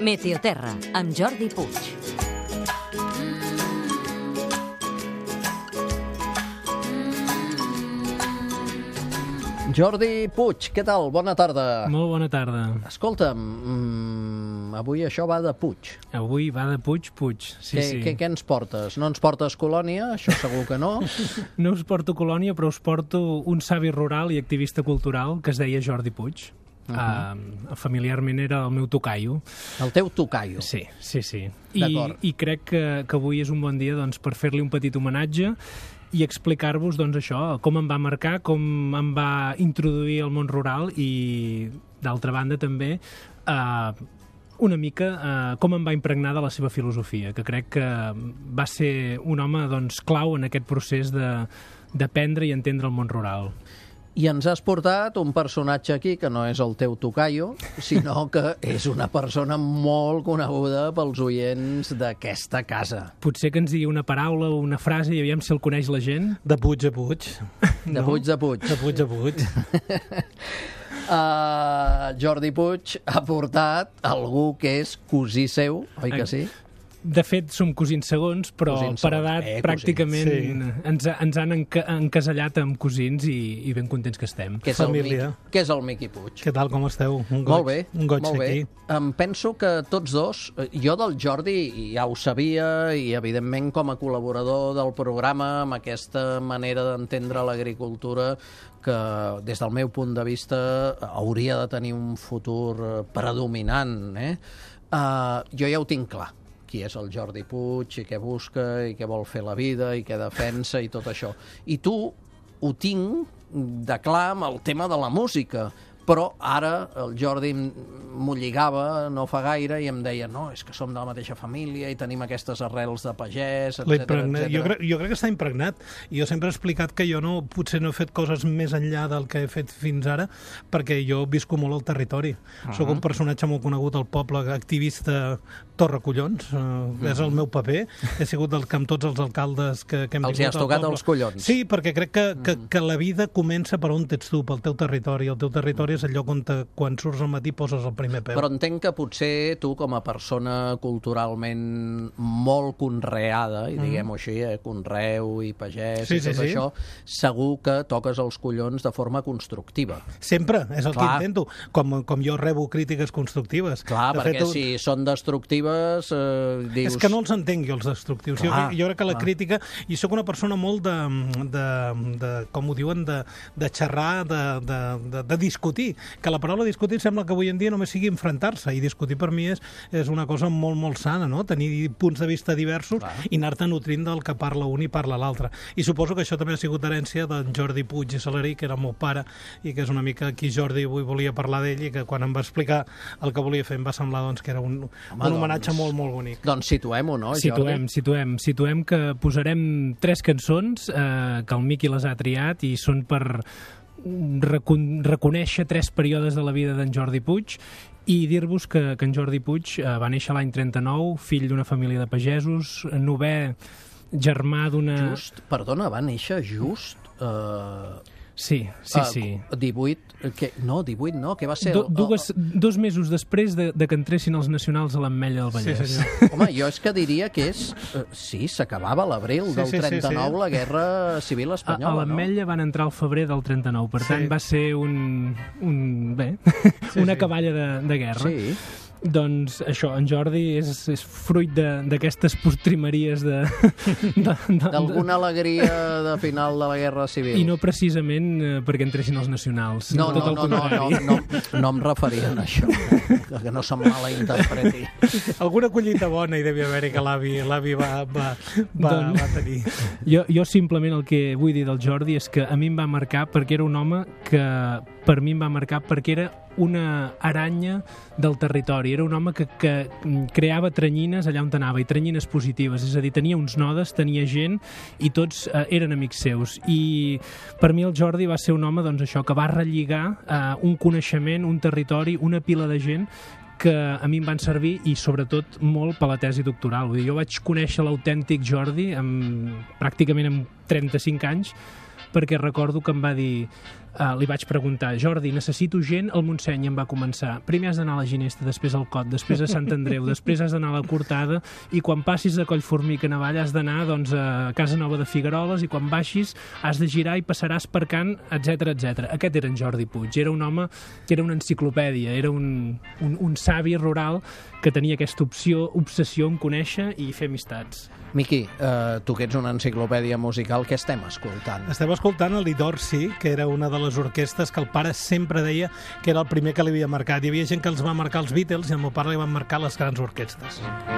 Meteoterra, amb Jordi Puig. Jordi Puig, què tal? Bona tarda. Molt bona tarda. Escolta'm, avui això va de Puig. Avui va de Puig. Sí. Què ens portes? No ens portes colònia? Això segur que no. No us porto colònia, però us porto un savi rural i activista cultural que es deia Jordi Puig. Familiarment era el meu tocaio. El teu tocaio? Sí. I crec que avui és un bon dia doncs, per fer-li un petit homenatge i explicar-vos doncs, això, com em va marcar, com em va introduir al món rural i, d'altra banda, també una mica com em va impregnar de la seva filosofia, que crec que va ser un home doncs, clau en aquest procés d'aprendre i entendre el món rural. I ens has portat un personatge aquí que no és el teu tocaio, sinó que és una persona molt coneguda pels oients d'aquesta casa. Potser que ens digui una paraula o una frase i aviam si el coneix la gent. De Puig a Puig. De Puig a Puig. De Puig a Puig. Jordi Puig ha portat algú que és cosí seu, oi que sí? De fet, som cosins segons, però per edat pràcticament ens han encasellat amb cosins i ben contents que estem. Què és el Miqui Puig? Què tal, com esteu? Molt bé, un goig molt bé. aquí. Em penso que tots dos, jo del Jordi ja ho sabia i evidentment com a col·laborador del programa amb aquesta manera d'entendre l'agricultura que des del meu punt de vista hauria de tenir un futur predominant. Jo ja ho tinc clar. Qui és el Jordi Puig i què busca i què vol fer la vida i què defensa i tot això. I tu ho tinc de clar amb el tema de la música, però ara el Jordi m'ho lligava no fa gaire i em deia no, és que som de la mateixa família i tenim aquestes arrels de pagès, etc. Jo crec que està impregnat. Jo sempre he explicat que jo potser no he fet coses més enllà del que he fet fins ara, perquè jo visco molt al territori. Soc un personatge molt conegut al poble, activista torracollons, és el meu paper. He sigut amb tots els alcaldes que hem vingut al poble. Els hi has tocat els collons. Sí, perquè crec que la vida comença per on ets tu, pel teu territori. El teu territori és el lloc on quan surts al matí poses el primer peu. Però entenc que potser tu, com a persona culturalment molt conreada, i diguem-ho així, conreu i pagès i tot això, segur que toques els collons de forma constructiva. Sempre, és el que intento. Com jo rebo crítiques constructives. Clar, perquè si són destructives, dius... És que no els entenc jo, els destructius. Jo crec que la crítica... I sóc una persona molt com ho diuen, de xerrar, de discutir. Que la paraula discutir sembla que avui en dia només sigui enfrontar-se, i discutir per mi és una cosa molt, molt sana, no? Tenir punts de vista diversos i anar-te nutrint del que parla un i parla l'altre. I suposo que això també ha sigut herència d'en Jordi Puig i Salarí, que era el meu pare, i que és una mica qui Jordi avui volia parlar d'ell, i que quan em va explicar el que volia fer em va semblar doncs, que era un homenatge molt, molt bonic. Doncs situem-ho, no, Jordi? Situem que posarem 3 cançons que el Miqui les ha triat i són per reconèixer 3 períodes de la vida d'en Jordi Puig i dir-vos que en Jordi Puig va néixer l'any 39, fill d'una família de pagesos, 9è germà d'una... Perdona, va néixer just... Sí. 18 no, què va ser? 2 mesos després de que entressin els nacionals a l'Ametlla del Vallès. Sí. Home, jo és que diria que és... Sí, s'acabava l'abril del 39, la Guerra Civil Espanyola, no? A l'Ametlla van entrar al febrer del 39, per tant va ser una caballa de guerra. Sí. Doncs això, en Jordi és fruit d'aquestes postrimeries d'alguna alegria de final de la Guerra Civil. I no precisament perquè entressin els nacionals. No em referia a això, que no se'm malinterpreti. Alguna collita bona hi devia haver-hi que l'avi va tenir. Jo simplement el que vull dir del Jordi és que a mi em va marcar perquè era un home que per mi em va marcar perquè era una aranya del territori. Era un home que creava tranyines allà on anava, i tranyines positives. És a dir, tenia uns nodes, tenia gent, i tots eren amics seus. I per mi el Jordi va ser un home, doncs això, que va relligar un coneixement, un territori, una pila de gent que a mi em van servir i sobretot molt per la tesi doctoral. Vull dir, jo vaig conèixer l'autèntic Jordi pràcticament amb 35 anys, perquè recordo que em va dir li vaig preguntar, Jordi, necessito gent al Montseny, i em va començar. Primer has d'anar a la Ginesta, després al Cot, després a Sant Andreu, després has d'anar a la Cortada, i quan passis a Collformic, a Navall, has d'anar doncs, a Casa Nova de Figueroles, i quan baixis has de girar i passaràs per Can, etc etc. Aquest era en Jordi Puig, era un home que era una enciclopèdia, era un savi rural que tenia aquesta obsessió en conèixer i fer amistats. Miqui, tu que ets una enciclopèdia musical, què estem escoltant? Estem escoltant el Lidorsi, que era una de les orquestres que el pare sempre deia que era el primer que li havia marcat. Hi havia gent que els va marcar els Beatles i el meu pare li van marcar les grans orquestres.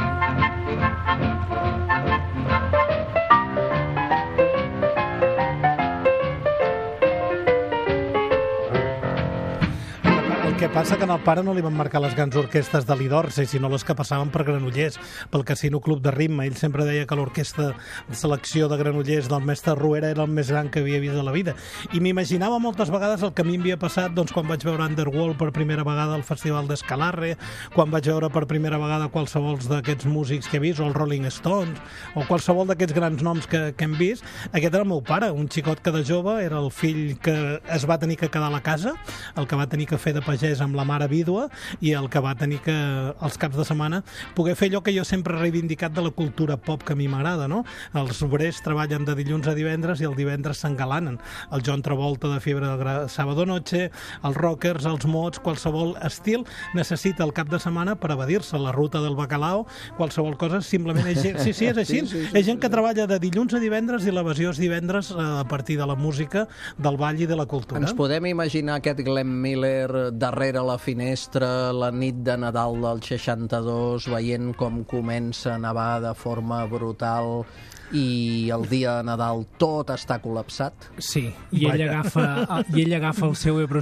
El que passa que al pare no li van marcar les grans orquestres de l'Idorsi, sinó les que passaven per Granollers, pel Casino Club de Ritme. Ell sempre deia que l'orquestra de selecció de Granollers del mestre Ruera era el més gran que havia vist a la vida. I m'imaginava moltes vegades el que a mi m'havia passat doncs, quan vaig veure Underworld per primera vegada al Festival d'Escalarre, quan vaig veure per primera vegada qualsevol d'aquests músics que he vist, o els Rolling Stones, o qualsevol d'aquests grans noms que hem vist. Aquest era el meu pare, un xicot que de jove era el fill que es va tenir que quedar a la casa, el que va tenir que fer de pagès amb la mare vídua i el que va tenir que, els caps de setmana, poder fer allò que jo sempre he reivindicat de la cultura pop que a mi m'agrada, no? Els obrers treballen de dilluns a divendres i el divendres s'engalanen. El John Travolta de Fiebre de Sábado Noche, els rockers, els mods, qualsevol estil necessita el cap de setmana per evadir-se. La ruta del bacalao, qualsevol cosa, simplement és gent, sí, és així. Sí. És gent que treballa de dilluns a divendres i l'evasió és divendres a partir de la música, del ball i de la cultura. Ens podem imaginar aquest Glenn Miller darrere la finestra la nit de Nadal del 62 veient com comença a nevar de forma brutal i el dia de Nadal tot està col·lapsat? Sí, i ell agafa el seu Ebro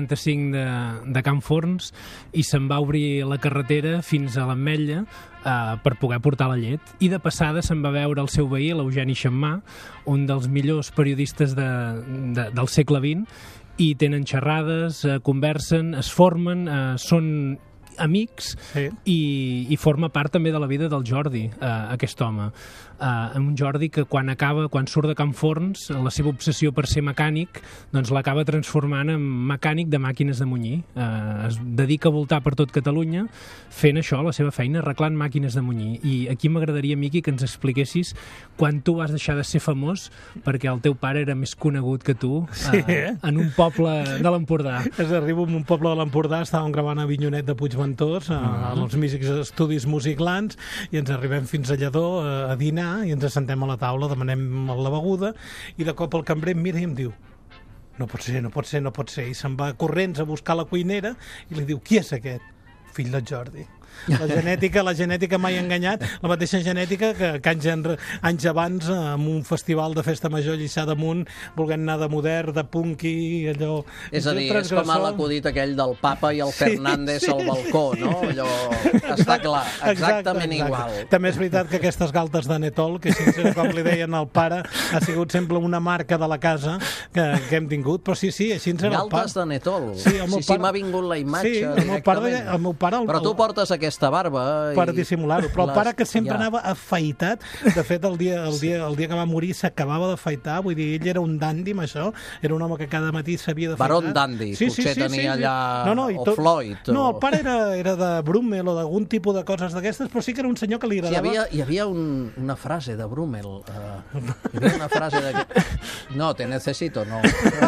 155 de Can Forns i se'n va obrir la carretera fins a l'Ametlla per poder portar la llet. I de passada se'n va veure el seu veí, l'Eugeni Xammà, un dels millors periodistes del segle XX, i tenen xerrades, conversen, es formen, són amics, sí. I forma part també de la vida del Jordi, aquest home. Un Jordi que quan surt de Can Forns, la seva obsessió per ser mecànic, doncs l'acaba transformant en mecànic de màquines de munyir. Es dedica a voltar per tot Catalunya fent això, la seva feina, arreglant màquines de munyir. I aquí m'agradaria, Miqui, que ens expliquessis quan tu vas deixar de ser famós perquè el teu pare era més conegut que tu en un poble de l'Empordà. Arribo a un poble de l'Empordà, estàvem gravant a Avinyonet de Puigventós, als místics estudis musiclans, i ens arribem fins a Lledó a dinar, i ens assentem a la taula, demanem la beguda, i de cop el cambrer em mira i em diu no pot ser, i se'n va corrents a buscar la cuinera i li diu, qui és aquest? Fill del Jordi. La genètica mai ha enganyat, la mateixa genètica que anys abans, en un festival de festa major a Lliçà d'Amunt, volent anar de modern, de punky, allò... És a dir, és com l'acudit aquell del Papa i el Fernández al balcó, no? Allò està clar, exactament igual. També és veritat que aquestes galtes de Netol, que com li deien al pare, ha sigut sempre una marca de la casa que hem tingut, però sí, així ens era el pare. Galtes de Netol, sí, m'ha vingut la imatge directament. El meu pare... Però tu portes aquesta barba per dissimular-ho, però el pare que sempre anava afaitat, de fet el dia que va morir s'acabava d'afaitar, vull dir, ell era un dandy amb això, era un home que cada matí s'havia d'afaitar. Baron Dandy, potser tenia allà o Floyd. No, el pare era de Brummel o d'algun tipus de coses d'aquestes, però sí que era un senyor que li agradava. Hi havia una frase de Brummel, hi havia una frase de... No, te necesito, no.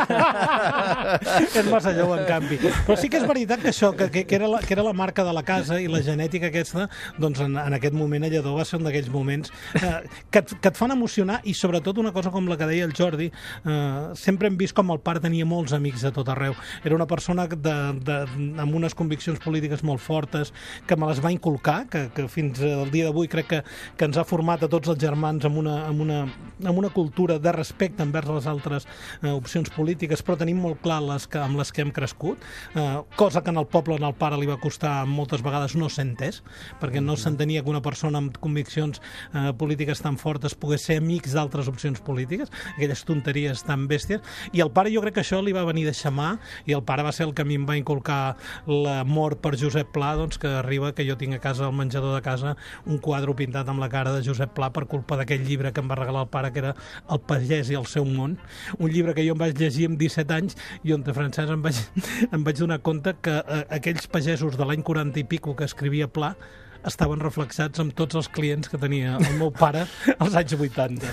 És massa jove, en canvi. Però sí que és veritat que això, que era la marca de la casa i la genètica aquesta, doncs en aquest moment a Lledó va ser un d'aquells moments que et fan emocionar, i sobretot una cosa com la que deia el Jordi, sempre hem vist com el pare tenia molts amics de tot arreu. Era una persona amb unes conviccions polítiques molt fortes, que me les va inculcar, que fins al dia d'avui crec que ens ha format a tots els germans amb una cultura de respecte envers les altres opcions polítiques, però tenim molt clar amb les que hem crescut, cosa que en el poble, en el pare li va costar moltes vegades no no s'ha entès, perquè no s'entenia que una persona amb conviccions polítiques tan fortes pogués ser amics d'altres opcions polítiques, aquelles tonteries tan bèsties, i el pare jo crec que això li va venir de xamar, i el pare va ser el que a mi em va inculcar l'amor per Josep Pla, doncs que arriba que jo tinc a casa, al menjador de casa, un quadre pintat amb la cara de Josep Pla per culpa d'aquell llibre que em va regalar el pare, que era El pagès i el seu món, un llibre que jo em vaig llegir amb 17 anys i on, Francesc, em vaig donar compte que aquells pagesos de l'any 40 i pico que escrivia Pla estaven reflexats amb tots els clients que tenia el meu pare als anys 80.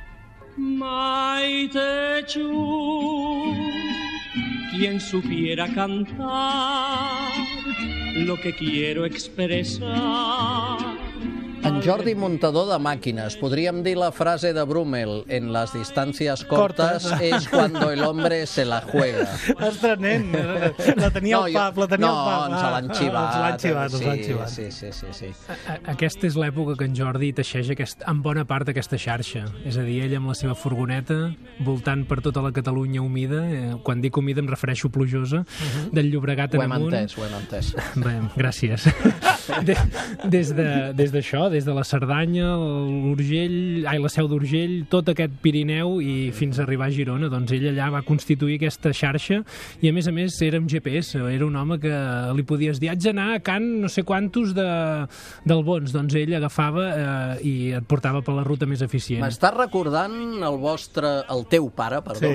Maite-chu, quien supiera cantar lo que quiero expresar. En Jordi, muntador de màquines. Podríem dir la frase de Brummel: en las distancias cortas es cuando el hombre se la juega. Ostres, nen, la tenia el pap, la tenia el pap. No, ens l'han xivat. Ens l'han xivat. Sí. Aquesta és l'època que en Jordi teixeix en bona part aquesta xarxa. És a dir, ell amb la seva furgoneta, voltant per tota la Catalunya humida, quan dic humida em refereixo plujosa, del Llobregat en amunt. Ho hem entès. Bé, gràcies. Des d'això, des de la Cerdanya, la Seu d'Urgell, tot aquest Pirineu i fins a arribar a Girona. Doncs ell allà va constituir aquesta xarxa i a més era amb GPS, era un home que li podies dir haig d'anar a Can no sé quantos d'Albons, doncs ell agafava i et portava per la ruta més eficient. M'està recordant el teu pare, perdó,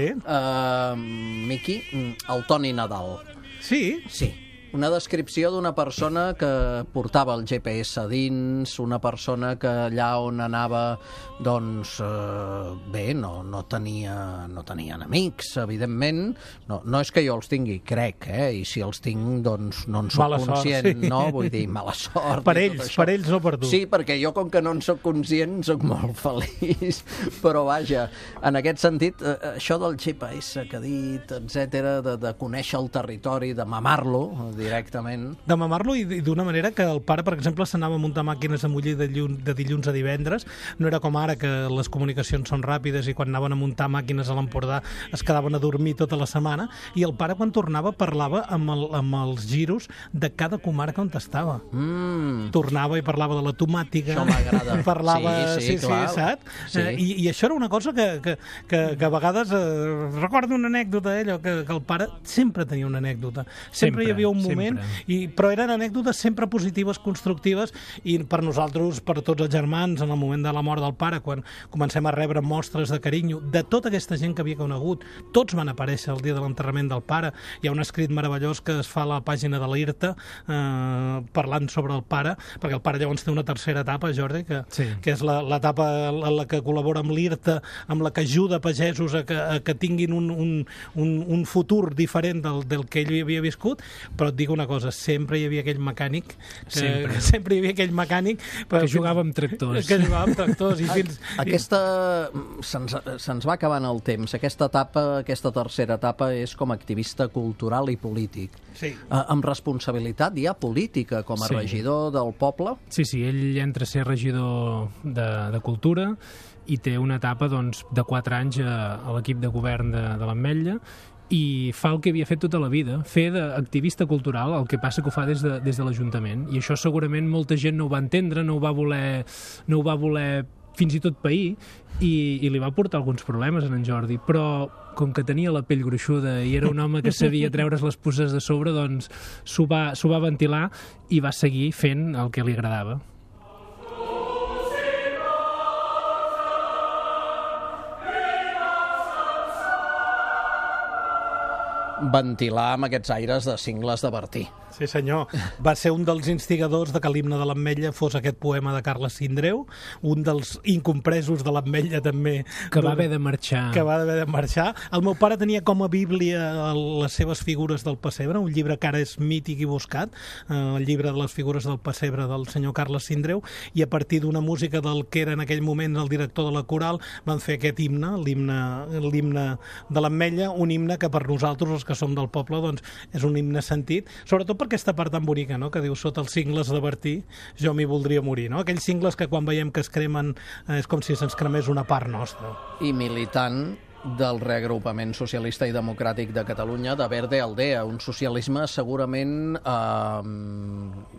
Miqui, el Toni Nadal. Sí? Sí. Una descripció d'una persona que portava el GPS a dins, una persona que allà on anava, doncs, bé, no tenien amics, evidentment. No és que jo els tingui, crec, i si els tinc, doncs, no en soc conscient, sí. No? Vull dir, mala sort. Per ells, no per tu. Sí, perquè jo, com que no en soc conscient, soc molt feliç. Però, vaja, en aquest sentit, això del GPS que ha dit, etc., de conèixer el territori, de mamar-lo, directament. De mamar-lo i d'una manera que el pare, per exemple, s'anava a muntar màquines a Muller de dilluns a divendres. No era com ara, que les comunicacions són ràpides i quan anaven a muntar màquines a l'Empordà es quedaven a dormir tota la setmana. I el pare, quan tornava, parlava amb els giros de cada comarca on estava. Tornava i parlava de la tomàtica. Això m'agrada. Parlava... Sí, clar. Saps? Sí. I això era una cosa que a vegades... recordo una anècdota, que el pare sempre tenia una anècdota. Sempre hi havia un moment, però eren anècdotes sempre positives, constructives, i per nosaltres, per tots els germans, en el moment de la mort del pare, quan comencem a rebre mostres de carinyo de tota aquesta gent que havia conegut, tots van aparèixer el dia de l'enterrament del pare. Hi ha un escrit meravellós que es fa a la pàgina de l'IRTA parlant sobre el pare, perquè el pare llavors té una tercera etapa, Jordi, que és l'etapa en la que col·labora amb l'IRTA, amb la que ajuda pagesos a que tinguin un futur diferent del que ell havia viscut. Però et dic una cosa, sempre hi havia aquell mecànic que jugava amb tractors. Se'ns va acabant el temps. Aquesta tercera etapa és com a activista cultural i polític. Sí. Amb responsabilitat ja política com a regidor del poble? Sí, ell entra a ser regidor de Cultura i té una etapa de 4 anys a l'equip de govern de l'Ametlla i fa el que havia fet tota la vida, fer d'activista cultural, el que passa que ho fa des de l'Ajuntament. I això segurament molta gent no ho va entendre, no ho va voler fins i tot pair, i li va portar alguns problemes a en Jordi, però com que tenia la pell gruixuda i era un home que sabia treure's les puces de sobre, doncs s'ho va ventilar i va seguir fent el que li agradava. Ventilar amb aquests aires de Cingles de Bertí. Sí, senyor. Va ser un dels instigadors de que l'himne de l'Ametlla fos aquest poema de Carles Sindreu, un dels incompresos de l'Ametlla també. Que va haver de marxar. El meu pare tenia com a bíblia les seves figures del pessebre, un llibre que ara és mític i buscat, el llibre de les figures del pessebre del senyor Carles Sindreu, i a partir d'una música del que era en aquell moment el director de la coral, van fer aquest himne, l'himne de l'Ametlla, un himne que per nosaltres, els que som del poble, doncs és un himne sentit, sobretot per aquesta part tan bonica, no?, que diu sota els cingles de Bertí jo m'hi voldria morir, no? Aquells cingles que quan veiem que es cremen és com si se'ns cremés una part nostra. I militant del reagrupament socialista i democràtic de Catalunya, de Verde Aldea, un socialisme segurament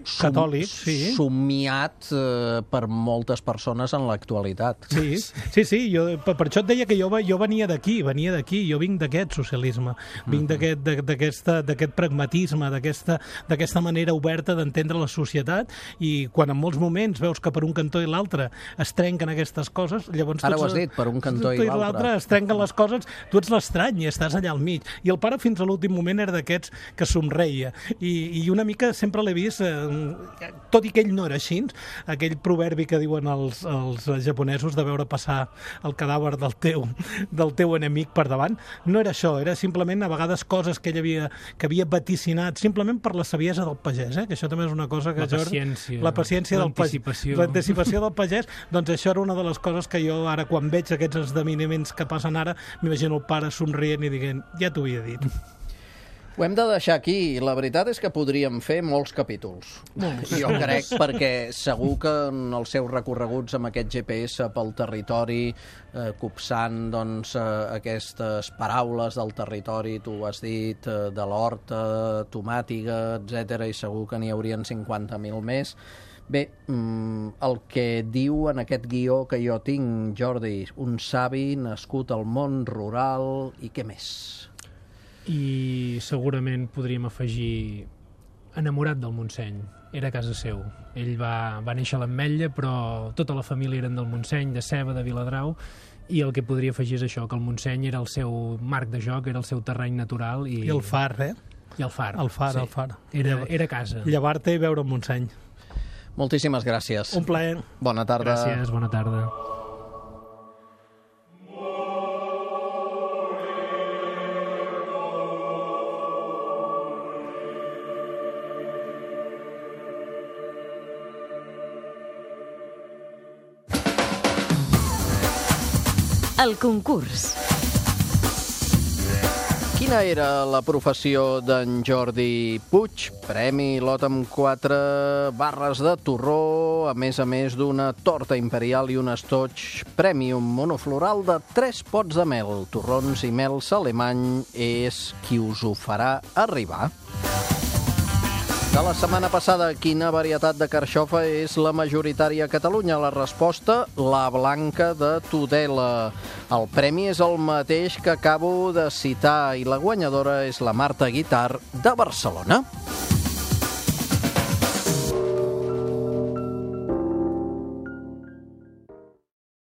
catòlic, sí. somiat per moltes persones en l'actualitat. Sí, per això et deia que jo venia d'aquí, jo vinc d'aquest socialisme, vinc d'aquest pragmatisme, d'aquesta manera oberta d'entendre la societat, i quan en molts moments veus que per un cantó i l'altre es trenquen aquestes coses, llavors... Ara ho has dit, per un cantó i l'altre. Es trenquen les coses, tu ets l'estrany i estàs allà al mig. I el pare fins a l'últim moment era d'aquests que somreia. I una mica sempre l'he vist, tot i que ell no era així, aquell proverbi que diuen els japonesos de veure passar el cadàver del teu enemic per davant, no era això, era simplement a vegades coses que ell havia vaticinat simplement per la saviesa del pagès, que això també és una cosa que la paciència del pagès, l'anticipació del pagès, doncs això era una de les coses que jo ara quan veig aquests esdeveniments que passen ara m'imagino el pare somrient i dient, ja t'ho havia dit. Ho hem de deixar aquí. La veritat és que podríem fer molts capítols. Jo crec, perquè segur que en els seus recorreguts amb aquest GPS pel territori, copsant doncs, aquestes paraules del territori, tu ho has dit, de l'horta, tomàtiga, etc. i segur que n'hi haurien 50.000 més. Bé, el que diu en aquest guió que jo tinc, Jordi, un savi nascut al món rural i què més? I segurament podríem afegir enamorat del Montseny, era a casa seu. Ell va néixer a l'Ametlla, però tota la família eren del Montseny, de Seva, de Viladrau, i el que podria afegir és això, que el Montseny era el seu marc de joc, era el seu terreny natural. I el far, I el far. El far, sí. el far. Era casa. Llevar-te i veure el Montseny. Moltíssimes gràcies. Un plaer. Bona tarda. Gràcies, bona tarda. El concurs. Quina era la professió d'en Jordi Puig? Premi lot amb 4 barres de torró, a més d'una torta imperial i un estoig Premium monofloral de 3 pots de mel. Torrons i mels alemany és qui us ho farà arribar. De la setmana passada, quina varietat de carxofa és la majoritària a Catalunya? La resposta, la blanca de Tudela. El premi és el mateix que acabo de citar i la guanyadora és la Marta Guitar de Barcelona.